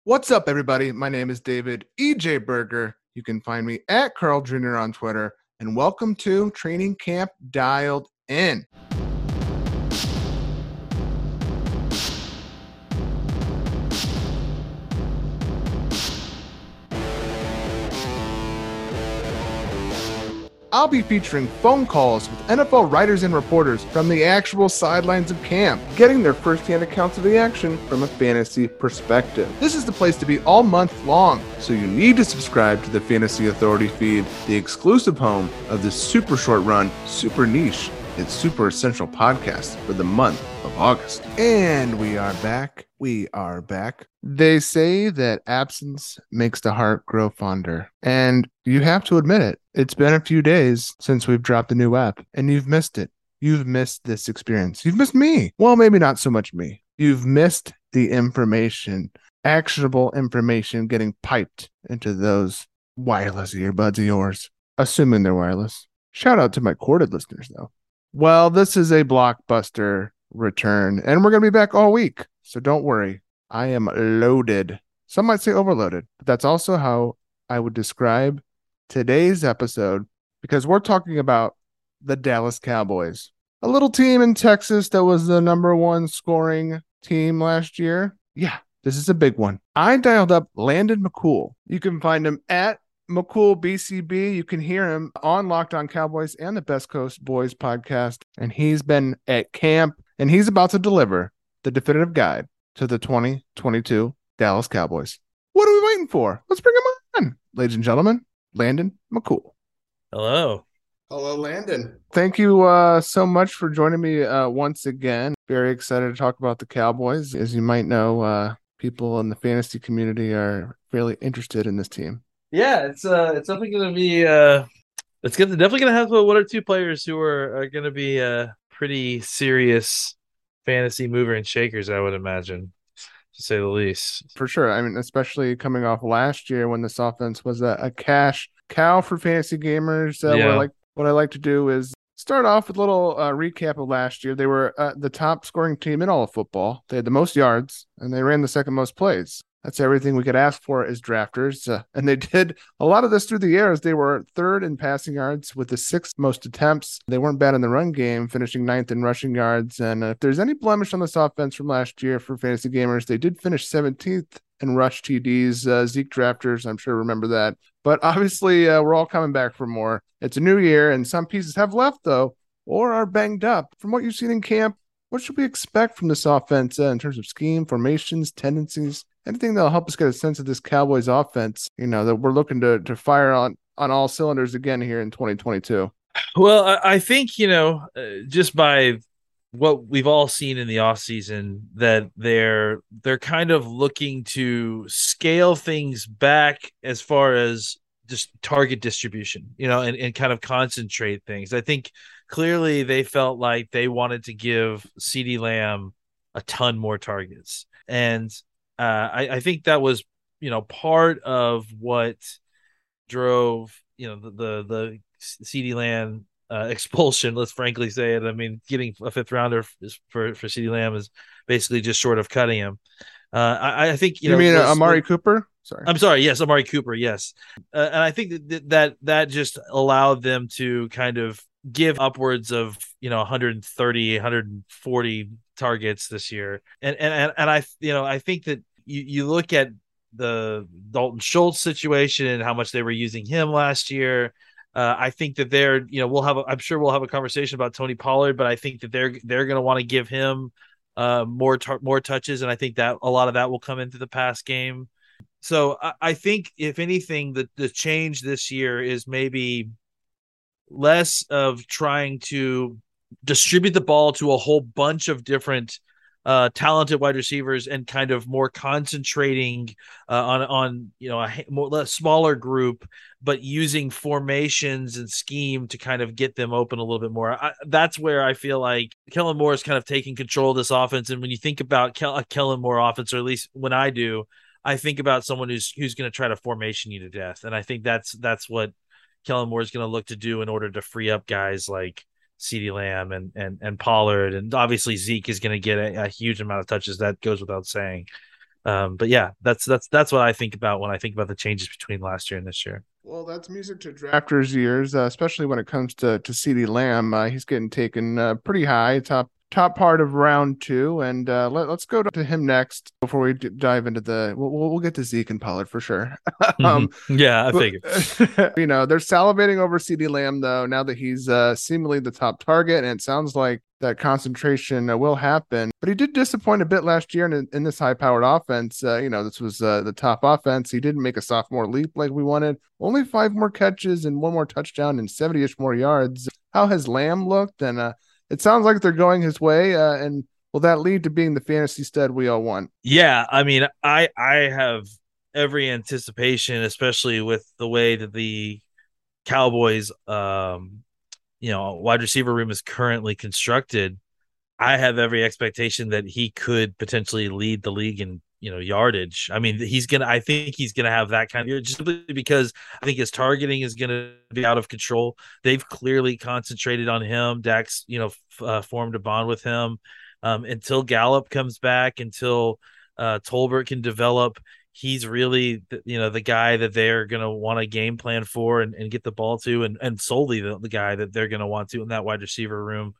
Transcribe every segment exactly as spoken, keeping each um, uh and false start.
What's up, everybody? My name is David E J Berger. You can find me at Carl Junior on Twitter. And welcome to Training Camp Dialed In. I'll be featuring phone calls with N F L writers and reporters from the actual sidelines of camp, getting their firsthand accounts of the action from a fantasy perspective. This is the place to be all month long, so you need to subscribe to the Fantasy Authority feed, the exclusive home of this super short run, super niche, and super essential podcast for the month of August. And we are back. We are back. They say that absence makes the heart grow fonder. And you have to admit it. It's been a few days since we've dropped a new app, and you've missed it. You've missed this experience. You've missed me. Well, maybe not so much me. You've missed the information, actionable information getting piped into those wireless earbuds of yours, assuming they're wireless. Shout out to my corded listeners, though. Well, this is a blockbuster return, and we're going to be back all week. So don't worry. I am loaded. Some might say overloaded, but that's also how I would describe today's episode, because we're talking about the Dallas Cowboys, a little team in Texas that was the number one scoring team last year. Yeah, this is a big one. I dialed up Landon McCool. You can find him at McCool B C B. You can hear him on Locked On Cowboys and the Best Coast Boys podcast. And he's been at camp, and he's about to deliver the definitive guide to the twenty twenty-two Dallas Cowboys. What are we waiting for? Let's bring him on, ladies and gentlemen. Landon McCool. Hello. Hello, Landon. Thank you uh, so much for joining me uh, once again. Very excited to talk about the Cowboys. As you might know, uh, people in the fantasy community are fairly interested in this team. Yeah, it's uh, it's definitely going to be uh, it's gonna definitely going to have one or two players who are, are going to be uh, pretty serious fantasy mover and shakers, I would imagine, to say the least. For sure. I mean, especially coming off last year when this offense was a, a cash cow for fantasy gamers. Uh, yeah. What I like, what I like to do is start off with a little uh, recap of last year. They were uh, the top scoring team in all of football. They had the most yards, and they ran the second most plays. That's everything we could ask for as drafters. Uh, and they did a lot of this through the years. They were third in passing yards with the sixth most attempts. They weren't bad in the run game, finishing ninth in rushing yards. And uh, if there's any blemish on this offense from last year for fantasy gamers, they did finish seventeenth in rush T Ds. Uh, Zeke drafters, I'm sure, remember that. But obviously, uh, we're all coming back for more. It's a new year, and some pieces have left, though, or are banged up. From what you've seen in camp, what should we expect from this offense uh, in terms of scheme, formations, tendencies? Anything that'll help us get a sense of this Cowboys offense, you know, that we're looking to to fire on, on all cylinders again here in twenty twenty-two. Well, I, I think, you know, uh, just by what we've all seen in the offseason, that they're they're kind of looking to scale things back as far as just target distribution, you know, and, and kind of concentrate things. I think clearly they felt like they wanted to give CeeDee Lamb a ton more targets. And Uh, I, I think that was, you know, part of what drove, you know, the the, the CeeDee Lamb uh, expulsion. Let's frankly say it. I mean, getting a fifth rounder for for CeeDee Lamb is basically just short of cutting him. Uh, I, I think you, you know, mean was, Amari was, Cooper? Sorry, I'm sorry. Yes, Amari Cooper. Yes, uh, and I think that, that that just allowed them to kind of give upwards of, you know, one thirty, one forty targets this year, and and and I you know I think that. You, you look at the Dalton Schultz situation and how much they were using him last year. Uh, I think that they're, you know, we'll have, a, I'm sure we'll have a conversation about Tony Pollard, but I think that they're, they're going to want to give him uh, more, tar- more touches. And I think that a lot of that will come into the pass game. So I, I think if anything, the, the change this year is maybe less of trying to distribute the ball to a whole bunch of different Uh, talented wide receivers and kind of more concentrating uh, on on you know a more less smaller group, but using formations and scheme to kind of get them open a little bit more. I, that's where I feel like Kellen Moore is kind of taking control of this offense. And when you think about Kel- a Kellen Moore offense, or at least when I do, I think about someone who's who's going to try to formation you to death. And I think that's that's what Kellen Moore is going to look to do in order to free up guys like CeeDee Lamb and and and Pollard, and obviously Zeke is going to get a, a huge amount of touches. That goes without saying. Um, but yeah, that's that's that's what I think about when I think about the changes between last year and this year. Well, that's music to drafters' ears, uh, especially when it comes to to CeeDee Lamb. Uh, he's getting taken uh, pretty high, top top part of round two, and uh, let, let's go to him next before we d- dive into the. We'll, we'll get to Zeke and Pollard for sure. um, Yeah, I but figured. you know they're salivating over CeeDee Lamb though. Now that he's uh, seemingly the top target, and it sounds like that concentration uh, will happen. But he did disappoint a bit last year in, in this high-powered offense. Uh, you know, this was uh, the top offense. He didn't make a sophomore leap like we wanted. Only five more catches and one more touchdown and seventy-ish more yards. How has Lamb looked? And uh, it sounds like they're going his way. Uh, and will that lead to being the fantasy stud we all want? Yeah, I mean, I I have every anticipation, especially with the way that the Cowboys, um, you know, wide receiver room is currently constructed. I have every expectation that he could potentially lead the league in, you know, yardage. I mean, he's gonna. I think he's gonna have that kind of, just because I think his targeting is gonna be out of control. They've clearly concentrated on him. Dax, you know, f- uh, formed a bond with him. Um, until Gallup comes back, until uh, Tolbert can develop, he's really, you know, the guy that they're going to want a game plan for and, and get the ball to, and, and solely the, the guy that they're going to want to in that wide receiver room.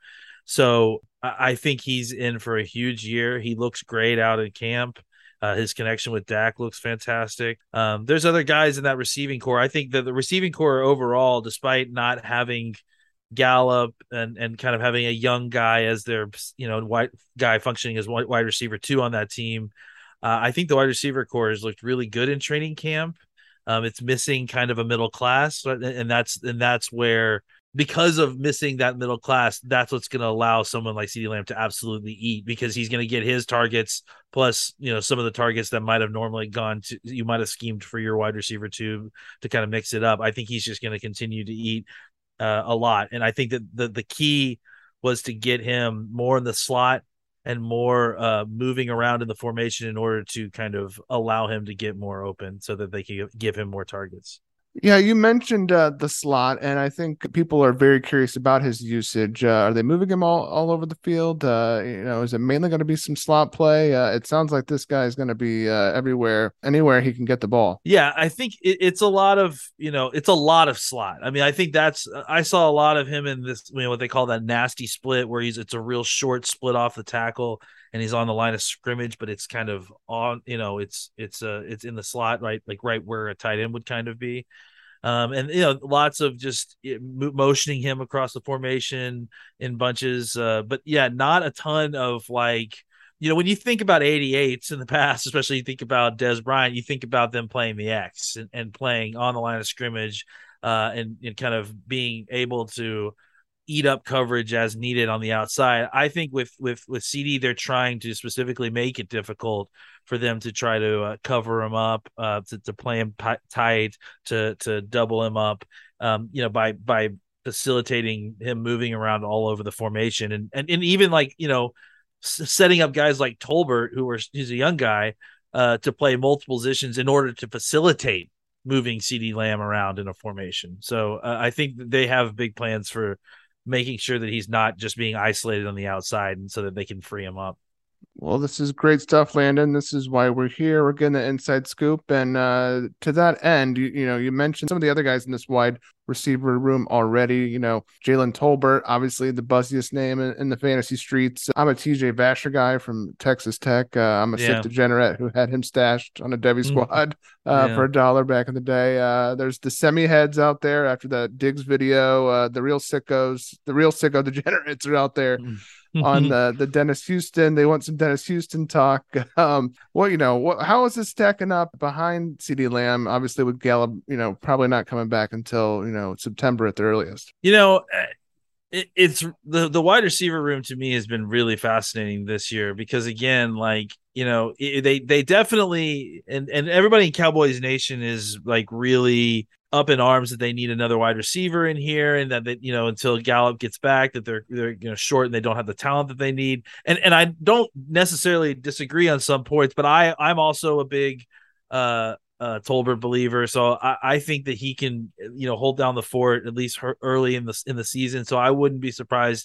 So I, I think he's in for a huge year. He looks great out in camp. Uh, his connection with Dak looks fantastic. Um, there's other guys in that receiving core. I think that the receiving core overall, despite not having Gallup and and kind of having a young guy as their, you know, white guy functioning as wide receiver two on that team, uh, I think the wide receiver core has looked really good in training camp. Um, it's missing kind of a middle class, and that's and that's where, because of missing that middle class, that's what's going to allow someone like CeeDee Lamb to absolutely eat, because he's going to get his targets plus, you know, some of the targets that might have normally gone to, you might have schemed for your wide receiver two to kind of mix it up. I think he's just going to continue to eat uh, a lot. And I think that the, the key was to get him more in the slot and more uh, moving around in the formation in order to kind of allow him to get more open so that they can give him more targets. Yeah, you mentioned uh, the slot, and I think people are very curious about his usage. Uh, are they moving him all, all over the field? Uh, you know, is it mainly going to be some slot play? Uh, it sounds like this guy is going to be uh, everywhere, anywhere he can get the ball. Yeah, I think it, it's a lot of, you know, it's a lot of slot. I mean, I think that's, I saw a lot of him in this, you know, what they call that nasty split, where he's, it's a real short split off the tackle and he's on the line of scrimmage, but it's kind of on, you know, it's, it's, uh, it's in the slot, right? Like right where a tight end would kind of be. Um, and, you know, lots of just motioning him across the formation in bunches. Uh, but yeah, not a ton of like, you know, when you think about eighty-eights in the past, especially you think about Dez Bryant, you think about them playing the X and, and playing on the line of scrimmage uh, and, and kind of being able to eat up coverage as needed on the outside. I think with with with CeeDee, they're trying to specifically make it difficult for them to try to uh, cover him up, uh, to to play him p- tight, to to double him up, um, you know, by by facilitating him moving around all over the formation, and and, and even like, you know, s- setting up guys like Tolbert, who are he's a young guy, uh, to play multiple positions in order to facilitate moving CeeDee Lamb around in a formation. So uh, I think they have big plans for making sure that he's not just being isolated on the outside, and so that they can free him up. Well, this is great stuff, Landon. This is why we're here. We're getting the inside scoop. And uh, to that end, you, you know, you mentioned some of the other guys in this wide receiver room already. You know, Jalen Tolbert, obviously the buzziest name in, in the fantasy streets. I'm a T J Vasher guy from Texas Tech. Uh, I'm a Yeah. sick degenerate who had him stashed on a Devy squad uh, Yeah. for a dollar back in the day. Uh, there's the semi heads out there after that Diggs video. Uh, the real sickos, the real sicko degenerates are out there on the the Dennis Houston. They want some Dennis Houston talk. Um, well, you know, what, how is this stacking up behind CeeDee Lamb? Obviously, with Gallup, you know, probably not coming back until, you know, September at the earliest. You know, it, it's the the wide receiver room to me has been really fascinating this year, because again, like, you know, it, they they definitely, and and everybody in Cowboys Nation is like really up in arms that they need another wide receiver in here, and that, that you know, until Gallup gets back, that they're they're you know short and they don't have the talent that they need. And and I don't necessarily disagree on some points, but I I'm also a big uh uh Tolbert believer, so I, I think that he can, you know, hold down the fort at least early in the in the season. So I wouldn't be surprised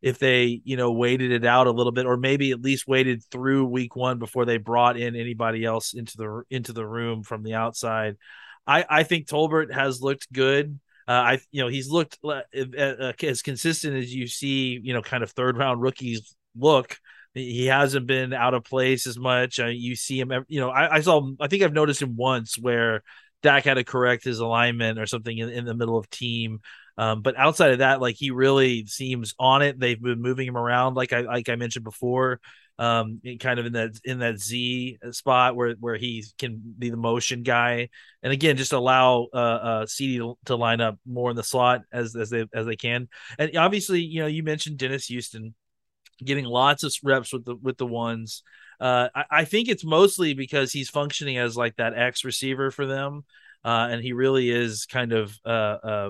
if they, you know, waited it out a little bit, or maybe at least waited through week one before they brought in anybody else into the into the room from the outside. I, I think Tolbert has looked good. Uh, I, you know, he's looked uh, uh, as consistent as you see, you know, kind of third round rookies look. He hasn't been out of place as much. Uh, you see him, you know, I, I saw, I think I've noticed him once where Dak had to correct his alignment or something in, in the middle of team. Um, but outside of that, like he really seems on it. They've been moving him around, like I like I mentioned before, um, kind of in that in that Z spot where where he can be the motion guy, and again, just allow uh, uh C D to, to line up more in the slot as as they as they can. And obviously, you know, you mentioned Dennis Houston getting lots of reps with the with the ones. Uh, I, I think it's mostly because he's functioning as like that X receiver for them, uh, and he really is kind of uh, uh,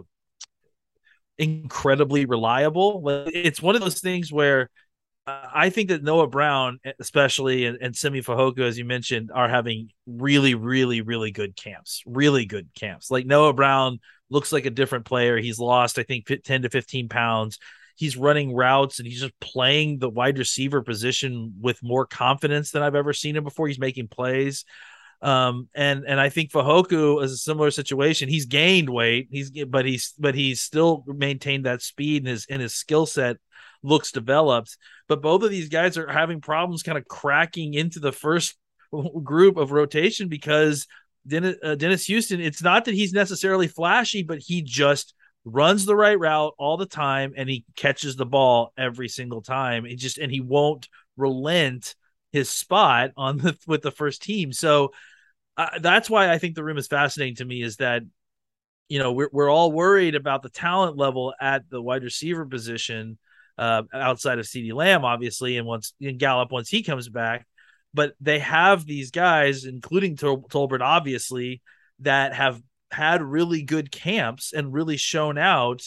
incredibly reliable. It's one of those things where uh, I think that Noah Brown, especially, and, and Simi Fehoko, as you mentioned, are having really, really, really good camps. Really good camps. Like Noah Brown looks like a different player. He's lost, I think, ten to fifteen pounds. He's running routes and he's just playing the wide receiver position with more confidence than I've ever seen him before. He's making plays. Um, and, and I think Fehoko is a similar situation. He's gained weight. He's, but he's, but he's still maintained that speed, and his, and his skill set looks developed. But both of these guys are having problems kind of cracking into the first group of rotation because Dennis, uh, Dennis Houston, it's not that he's necessarily flashy, but he just runs the right route all the time, and he catches the ball every single time. It just, and he won't relent his spot on the with the first team. So uh, that's why I think the room is fascinating to me, is that, you know, we're we're all worried about the talent level at the wide receiver position uh, outside of CeeDee Lamb, obviously, and once in Gallup once he comes back. But they have these guys, including Tol- Tolbert, obviously, that have had really good camps and really shown out,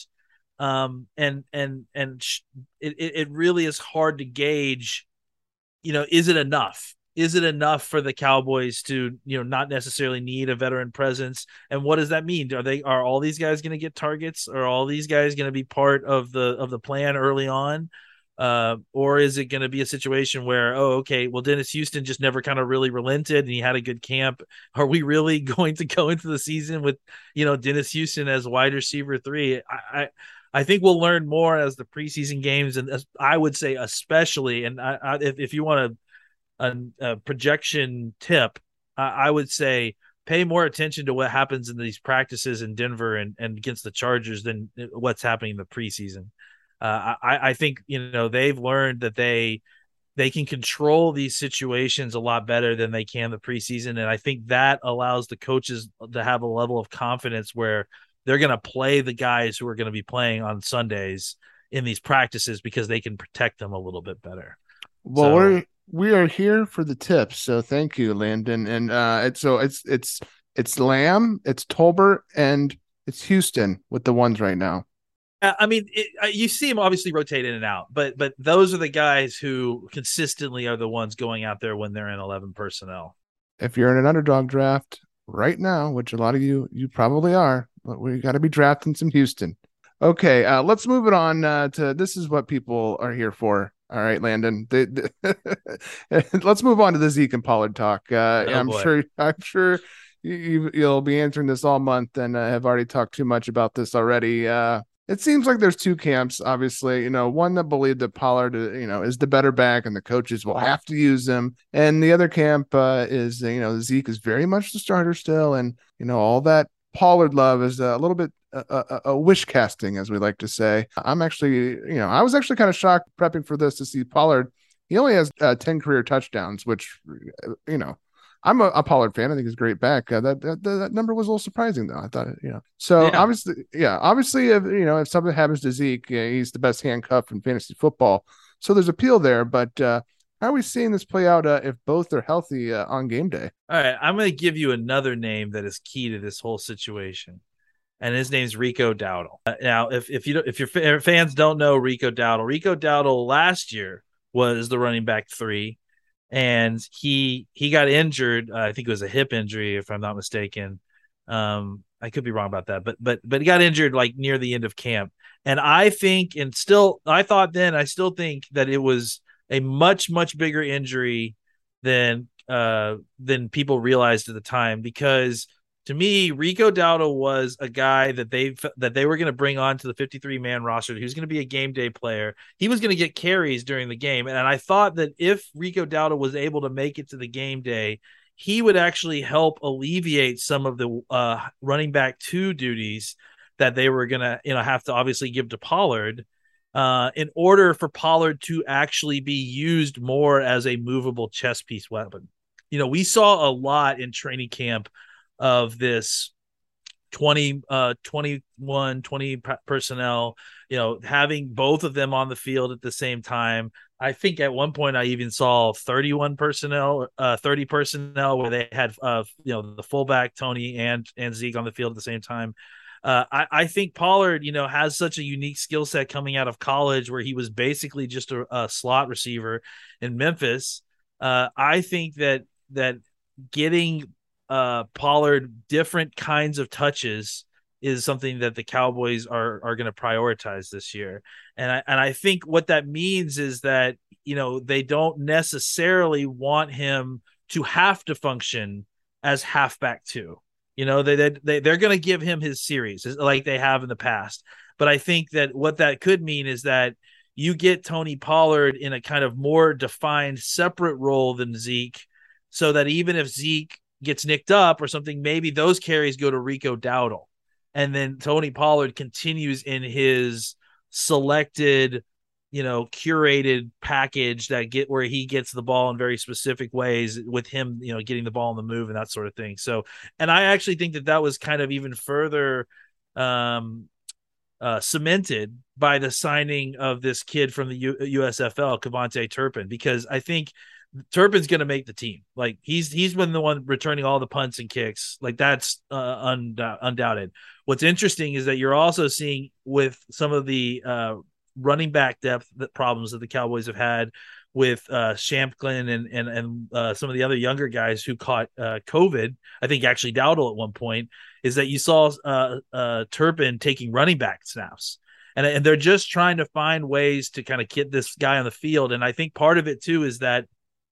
um, and and and sh- it it really is hard to gauge. You know, is it enough? Is it enough for the Cowboys to, you know, not necessarily need a veteran presence? And what does that mean? Are they are all these guys going to get targets? Are all these guys going to be part of the of the plan early on? Uh, or is it going to be a situation where, oh, okay, well, Dennis Houston just never kind of really relented and he had a good camp. Are we really going to go into the season with, you know, Dennis Houston as wide receiver three? I, I, I think we'll learn more as the preseason games, and I would say especially, and I, I, if, if you want a, a, a projection tip, I, I would say pay more attention to what happens in these practices in Denver and, and against the Chargers than what's happening in the preseason. Uh, I, I think, you know, they've learned that they they can control these situations a lot better than they can the preseason, and I think that allows the coaches to have a level of confidence where they're going to play the guys who are going to be playing on Sundays in these practices because they can protect them a little bit better. Well, so, we're we are here for the tips, so thank you, Landon. And uh, it's so it's it's it's Lamb, it's Tolbert, and it's Houston with the ones right now. I mean, it, you see him obviously rotate in and out, but but those are the guys who consistently are the ones going out there when they're in eleven personnel. If you're in an underdog draft right now, which a lot of you you probably are, we got to be drafting some Houston. Okay, uh, let's move it on uh, to this is what people are here for. All right, Landon. They, they let's move on to the Zeke and Pollard talk. Uh, Oh, I'm boy. sure. I'm sure you, you'll be answering this all month, and uh, have already talked too much about this already. Uh, It seems like there's two camps, obviously, you know, one that believed that Pollard, you know, is the better back and the coaches will have to use him. And the other camp uh, is, you know, Zeke is very much the starter still. And, you know, all that Pollard love is a little bit a, a, a wish casting, as we like to say. I'm actually, you know, I was actually kind of shocked prepping for this to see Pollard. He only has uh, ten career touchdowns, which, you know, I'm a, a Pollard fan. I think he's a great back. Uh, that, that that number was a little surprising, though. I thought, you know, so Yeah. obviously, yeah, obviously, if you know, if something happens to Zeke, yeah, he's the best handcuff in fantasy football. So there's appeal there. But uh, how are we seeing this play out uh, if both are healthy uh, on game day? All right, I'm going to give you another name that is key to this whole situation, and his name's Rico Dowdle. Uh, now, if if you don't, if your fans don't know Rico Dowdle, Rico Dowdle last year was the running back three. And he he got injured. Uh, I think it was a hip injury, if I'm not mistaken. Um, I could be wrong about that, but but but he got injured like near the end of camp. And I think, and still, I thought then, I still think that it was a much much bigger injury than uh than people realized at the time, because to me, Rico Dowdle was a guy that they that they were going to bring on to the fifty-three man roster. He was going to be a game day player. He was going to get carries during the game, and I thought that if Rico Dowdle was able to make it to the game day, he would actually help alleviate some of the uh, running back two duties that they were going to, you know, have to obviously give to Pollard, uh, in order for Pollard to actually be used more as a movable chess piece weapon. You know, we saw a lot in training camp of this twenty, uh, twenty-one, twenty personnel, you know, having both of them on the field at the same time. I think at one point I even saw thirty-one personnel, uh, thirty personnel where they had, uh, you know, the fullback Tony and and Zeke on the field at the same time. Uh, I, I think Pollard, you know, has such a unique skill set coming out of college where he was basically just a, a slot receiver in Memphis. Uh, I think that that getting uh, Pollard different kinds of touches is something that the Cowboys are are going to prioritize this year. And I and I think what that means is that, you know, they don't necessarily want him to have to function as halfback two. You know, they they they're going to give him his series like they have in the past. But I think that what that could mean is that you get Tony Pollard in a kind of more defined separate role than Zeke, so that even if Zeke gets nicked up or something, maybe those carries go to Rico Dowdle. And then Tony Pollard continues in his selected, you know, curated package that get where he gets the ball in very specific ways with him, you know, getting the ball on the move and that sort of thing. So, and I actually think that that was kind of even further um, uh, cemented by the signing of this kid from the U- USFL, Kevontae Turpin, because I think Turpin's going to make the team. Like he's he's been the one returning all the punts and kicks. Like that's uh, undou- undoubted. What's interesting is that you're also seeing with some of the uh, running back depth that problems that the Cowboys have had with uh, Shampklin and and and uh, some of the other younger guys who caught uh, COVID. I think actually Dowdle at one point, is that you saw uh, uh, Turpin taking running back snaps. And, and they're just trying to find ways to kind of get this guy on the field. And I think part of it too is that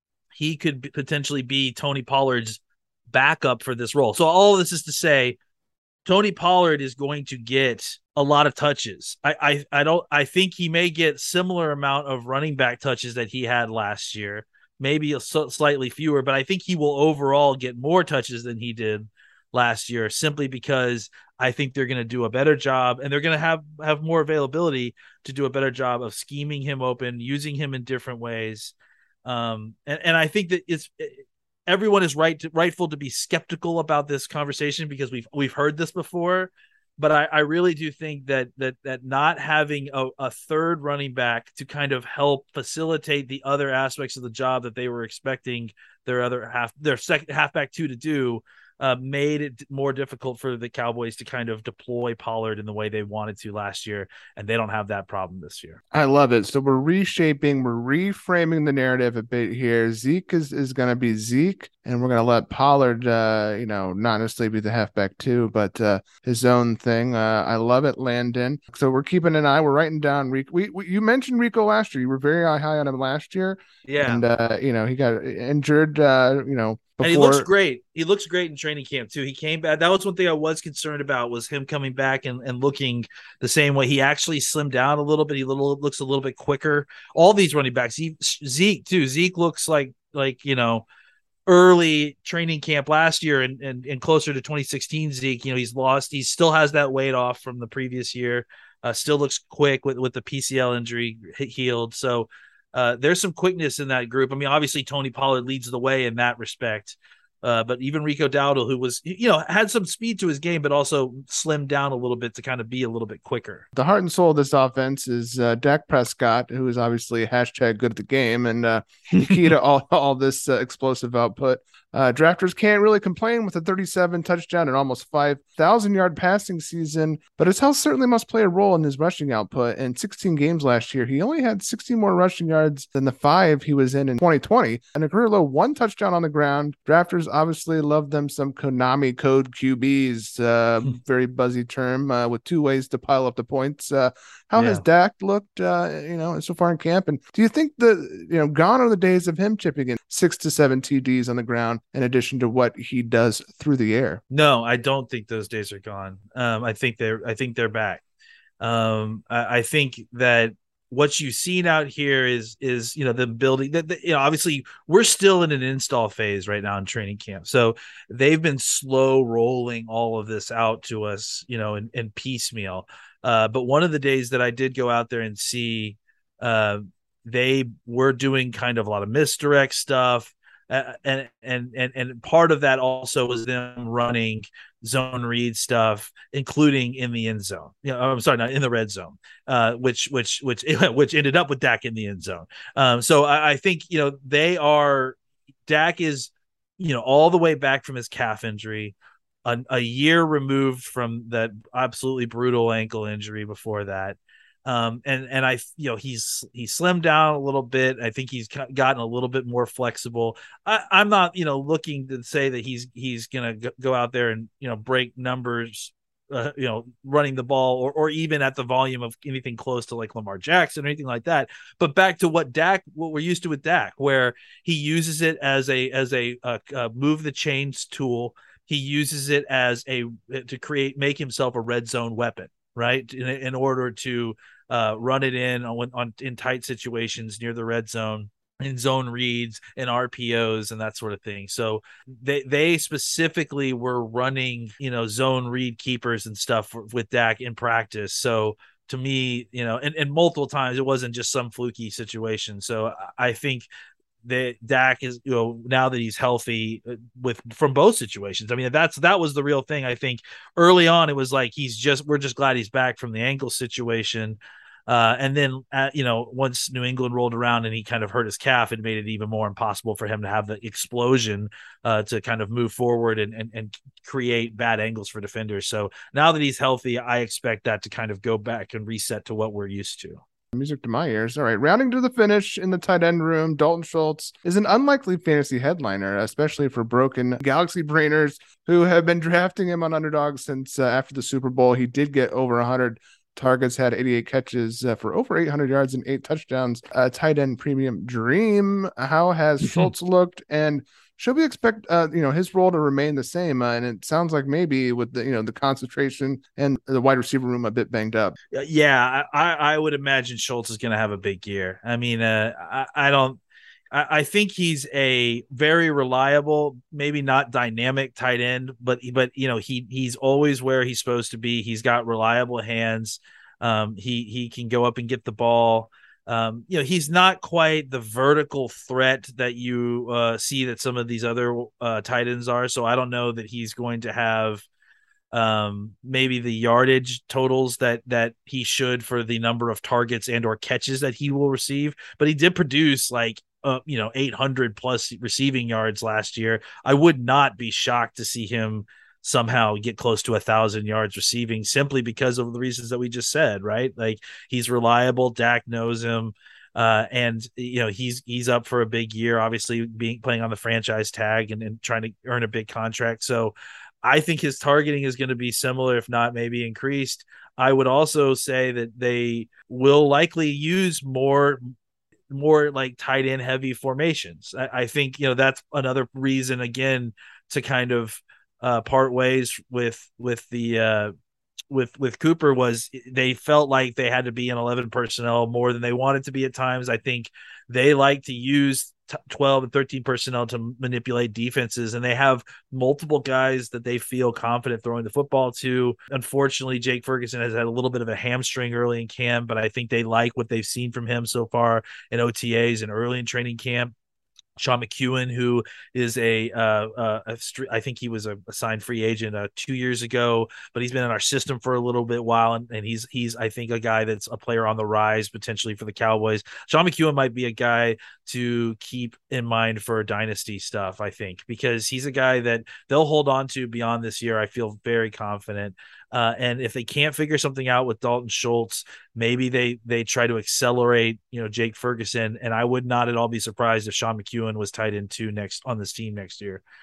he could potentially be Tony Pollard's backup for this role. So all of this is to say, Tony Pollard is going to get a lot of touches. I, I, I don't, I think he may get similar amount of running back touches that he had last year, maybe a so, slightly fewer, but I think he will overall get more touches than he did last year, simply because I think they're going to do a better job and they're going to have, have more availability to do a better job of scheming him open, using him in different ways. Um, and, and I think that it's everyone is right to, rightful to be skeptical about this conversation because we've we've heard this before, but I, I really do think that that that not having a, a third running back to kind of help facilitate the other aspects of the job that they were expecting their other half their second halfback two to do uh, made it more difficult for the Cowboys to kind of deploy Pollard in the way they wanted to last year, and they don't have that problem this year. I love it. So we're reshaping, we're reframing the narrative a bit here. Zeke is, is going to be Zeke, and we're going to let Pollard, uh, you know, not necessarily be the halfback too, but uh, his own thing. Uh, I love it, Landon. So we're keeping an eye. We're writing down Rico. We, we you mentioned Rico last year. You were very high on him last year. Yeah, and uh, you know he got injured. Uh, you know. Before... And he looks great. He looks great in training camp too. He came back. That was one thing I was concerned about, was him coming back and, and looking the same way. He actually slimmed down a little bit. He little looks a little bit quicker. All these running backs, he, Zeke too. Zeke looks like like you know early training camp last year and, and and closer to twenty sixteen Zeke. You know, he's lost. He still has that weight off from the previous year. Uh, still looks quick with with the P C L injury healed. So. Uh, there's some quickness in that group. I mean, obviously Tony Pollard leads the way in that respect. Uh, but even Rico Dowdle, who was, you know, had some speed to his game, but also slimmed down a little bit to kind of be a little bit quicker. The heart and soul of this offense is uh, Dak Prescott, who is obviously hashtag good at the game and uh, the key to all, all this uh, explosive output. Uh, drafters can't really complain with a thirty-seven touchdown and almost five thousand yard passing season, but his health certainly must play a role in his rushing output. In sixteen games last year, he only had sixty more rushing yards than the five he was in in twenty twenty, and a career low one touchdown on the ground. Drafters obviously love them some Konami code Q Bs, uh, very buzzy term uh, with two ways to pile up the points. Uh, how has Yeah. Dak looked, uh, you know, so far in camp? And do you think the, you know, gone are the days of him chipping in six to seven T Ds on the ground in addition to what he does through the air? No, I don't think those days are gone. Um, I think they're I think they're back. Um, I, I think that what you've seen out here is is you know the building that you know obviously we're still in an install phase right now in training camp, so they've been slow rolling all of this out to us, you know, in, in piecemeal. Uh, but one of the days that I did go out there and see, uh, they were doing kind of a lot of misdirect stuff. Uh, and and and and part of that also was them running zone read stuff, including in the end zone. You know, I'm sorry, not in the red zone, uh, which which which which ended up with Dak in the end zone. Um, so I, I think you know they are. Dak is, you know, all the way back from his calf injury, a, a year removed from that absolutely brutal ankle injury before that. Um, and and I, you know, he's he's slimmed down a little bit. I think he's gotten a little bit more flexible. I, I'm not, you know, looking to say that he's he's gonna go out there and you know break numbers, uh, you know, running the ball or or even at the volume of anything close to like Lamar Jackson or anything like that. But back to what Dak, what we're used to with Dak, where he uses it as a as a, a, a move the chains tool. He uses it as a to create make himself a red zone weapon, right? In, in order to uh, run it in on, on in tight situations near the red zone, in zone reads and R P Os and that sort of thing. So they they specifically were running, you know, zone read keepers and stuff with Dak in practice. So to me, you know, and, and multiple times it wasn't just some fluky situation. So I think that Dak is, you know, now that he's healthy with from both situations. I mean, that's that was the real thing. I think early on it was like he's just we're just glad he's back from the ankle situation. Uh, and then, uh, you know, once New England rolled around and he kind of hurt his calf, it made it even more impossible for him to have the explosion uh, to kind of move forward and, and, and create bad angles for defenders. So now that he's healthy, I expect that to kind of go back and reset to what we're used to. Music to my ears. All right. Rounding to the finish in the tight end room, Dalton Schultz is an unlikely fantasy headliner, especially for broken Galaxy brainers who have been drafting him on underdog since uh, after the Super Bowl. He did get over one hundred targets, had eighty-eight catches uh, for over eight hundred yards and eight touchdowns. Uh, tight end premium dream. How has Schultz looked? And should we expect, uh, you know, his role to remain the same? Uh, and it sounds like maybe with the, you know, the concentration and the wide receiver room a bit banged up. Yeah, I, I would imagine Schultz is going to have a big year. I mean, uh, I, I don't, I, I think he's a very reliable, maybe not dynamic tight end, but, but, you know, he, he's always where he's supposed to be. He's got reliable hands. Um, he, he can go up and get the ball. Um, you know, he's not quite the vertical threat that you uh, see that some of these other uh, tight ends are. So I don't know that he's going to have um, maybe the yardage totals that that he should for the number of targets and or catches that he will receive. But he did produce like uh, you know eight hundred plus receiving yards last year. I would not be shocked to see him somehow get close to a thousand yards receiving simply because of the reasons that we just said, right? Like he's reliable. Dak knows him. Uh, and you know, he's, he's up for a big year, obviously being playing on the franchise tag and, and trying to earn a big contract. So I think his targeting is going to be similar, if not maybe increased. I would also say that they will likely use more, more like tight end heavy formations. I, I think, you know, that's another reason again to kind of, Uh, part ways with with the uh, with with Cooper was they felt like they had to be in eleven personnel more than they wanted to be at times. I think they like to use t- twelve and thirteen personnel to manipulate defenses, and they have multiple guys that they feel confident throwing the football to. Unfortunately, Jake Ferguson has had a little bit of a hamstring early in camp, but I think they like what they've seen from him so far in O T As and early in training camp. Sean McEwen, who is a, uh, uh, a I think he was a, a signed free agent uh, two years ago, but he's been in our system for a little bit while, and, and he's he's I think a guy that's a player on the rise potentially for the Cowboys. Sean McEwen might be a guy to keep in mind for dynasty stuff, I think, because he's a guy that they'll hold on to beyond this year. I feel very confident. Uh, and if they can't figure something out with Dalton Schultz, maybe they they try to accelerate, you know, Jake Ferguson. And I would not at all be surprised if Sean McEwen was tight end two next on this team next year.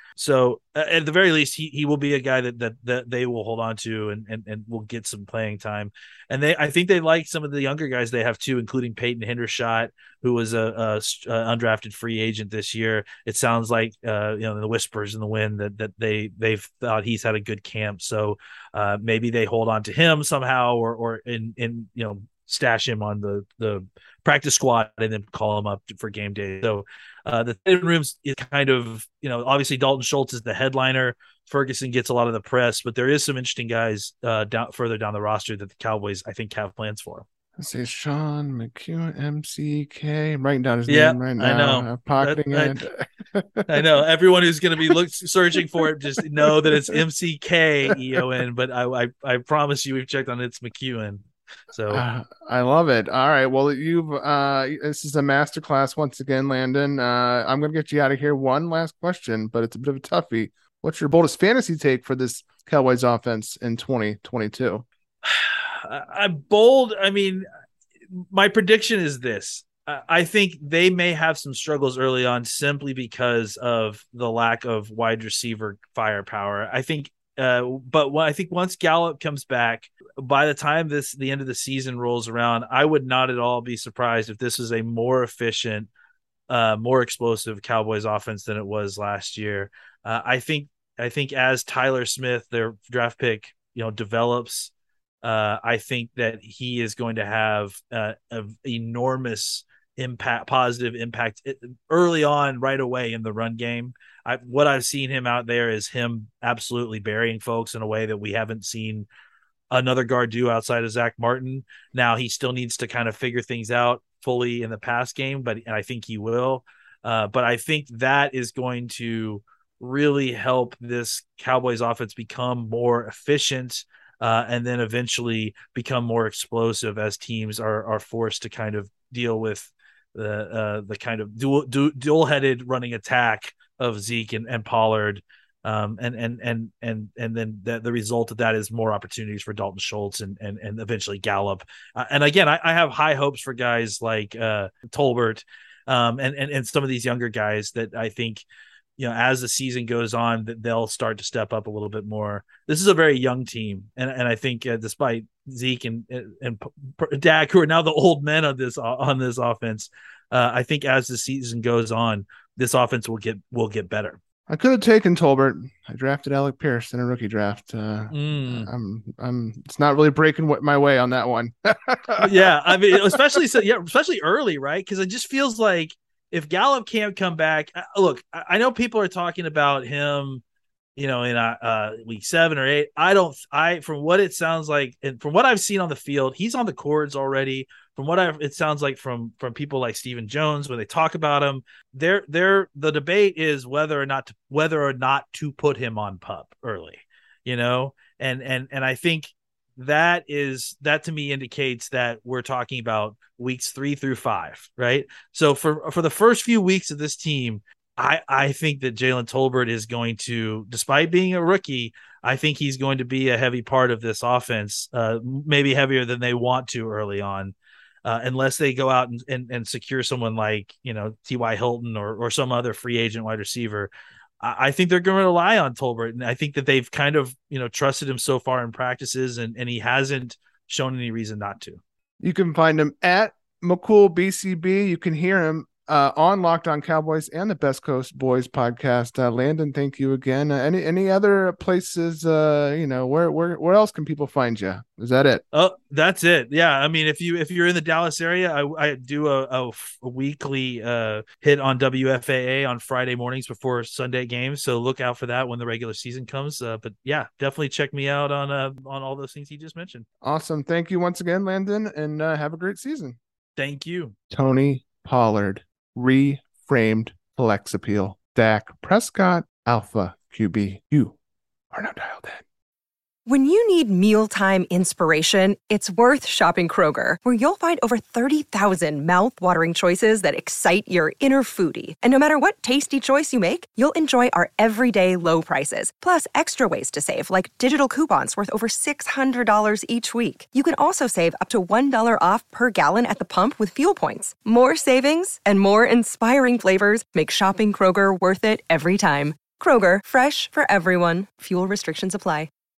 So uh, at the very least, he, he will be a guy that, that that they will hold on to and, and and will get some playing time. And they, I think they like some of the younger guys they have too, including Peyton Hendershot, who was a, a, a undrafted free agent this year. It sounds like uh, you know the whispers in the wind that that they they've thought he's had a good camp. So uh, maybe they hold on to him somehow, or or in in you know stash him on the the practice squad and then call him up for game day. So uh, the thin rooms is kind of, you know, obviously Dalton Schultz is the headliner. Ferguson gets a lot of the press, but there is some interesting guys uh, down further down the roster that the Cowboys, I think, have plans for. Let's say Sean McEwen, M C K. I'm writing down his yeah, name right now. I know. I'm pocketing that, it. I, I know. Everyone who's going to be look, searching for it, just know that it's M C K E O N, but I, I, I promise you we've checked on it's McEwen. So uh, I love it. All right. Well, you've uh this is a masterclass once again, Landon. Uh I'm gonna get you out of here. One last question, but it's a bit of a toughie. What's your boldest fantasy take for this Cowboys offense in twenty twenty-two? I'm bold. I mean, my prediction is this. I think they may have some struggles early on simply because of the lack of wide receiver firepower. I think Uh, but when, I think once Gallup comes back, by the time this the end of the season rolls around, I would not at all be surprised if this is a more efficient, uh, more explosive Cowboys offense than it was last year. Uh, I think I think as Tyler Smith, their draft pick, you know, develops, uh, I think that he is going to have uh, an enormous impact, positive impact early on, right away in the run game. I, what I've seen him out there is him absolutely burying folks in a way that we haven't seen another guard do outside of Zach Martin. Now he still needs to kind of figure things out fully in the pass game, but and I think he will. Uh, but I think that is going to really help this Cowboys offense become more efficient, uh, and then eventually become more explosive as teams are are forced to kind of deal with the uh, the kind of dual du- dual-headed running attack of Zeke and, and Pollard. Um, and, and, and, and, and then the, the result of that is more opportunities for Dalton Schultz and, and, and eventually Gallup. Uh, and again, I, I have high hopes for guys like uh, Tolbert um, and, and, and some of these younger guys that I think, you know, as the season goes on, that they'll start to step up a little bit more. This is a very young team. And, and I think uh, despite Zeke and, and, and Dak, who are now the old men on this, on this offense, uh, I think as the season goes on, this offense will get, will get better. I could have taken Tolbert. I drafted Alec Pierce in a rookie draft. Uh, mm. I'm, I'm. It's not really breaking my way on that one. Yeah, I mean, especially so, yeah, especially early, right? Because it just feels like if Gallup can't come back, uh, look, I, I know people are talking about him, you know, in uh, uh, week seven or eight. I don't. I from what it sounds like, and from what I've seen on the field, he's on the cords already. From what I, it sounds like from from people like Stephen Jones when they talk about him, they're they're the debate is whether or not to whether or not to put him on PUP early, you know, and and and I think that is that to me indicates that we're talking about weeks three through five, right? So for for the first few weeks of this team, I I think that Jalen Tolbert is going to, despite being a rookie, I think he's going to be a heavy part of this offense, uh, maybe heavier than they want to early on. Uh, unless they go out and, and, and secure someone like, you know, T Y Hilton or or some other free agent wide receiver, I, I think they're going to rely on Tolbert. And I think that they've kind of, you know, trusted him so far in practices, and, and he hasn't shown any reason not to. You can find him at McCool B C B. You can hear him uh, on Locked On Cowboys and the Best Coast Boys podcast. Uh, Landon, thank you again. Uh, any any other places? Uh, you know, where where where else can people find you? Is that it? Oh, that's it. Yeah, I mean, if you if you're in the Dallas area, I, I do a, a, a weekly uh, hit on W F A A on Friday mornings before Sunday games. So look out for that when the regular season comes. Uh, but yeah, definitely check me out on uh, on all those things he just mentioned. Awesome. Thank you once again, Landon, and uh, have a great season. Thank you. Tony Pollard, reframed flex appeal. Dak Prescott, Alpha Q B. You are now dialed in. When you need mealtime inspiration, it's worth shopping Kroger, where you'll find over thirty thousand mouth-watering choices that excite your inner foodie. And no matter what tasty choice you make, you'll enjoy our everyday low prices, plus extra ways to save, like digital coupons worth over six hundred dollars each week. You can also save up to one dollar off per gallon at the pump with fuel points. More savings and more inspiring flavors make shopping Kroger worth it every time. Kroger, fresh for everyone. Fuel restrictions apply.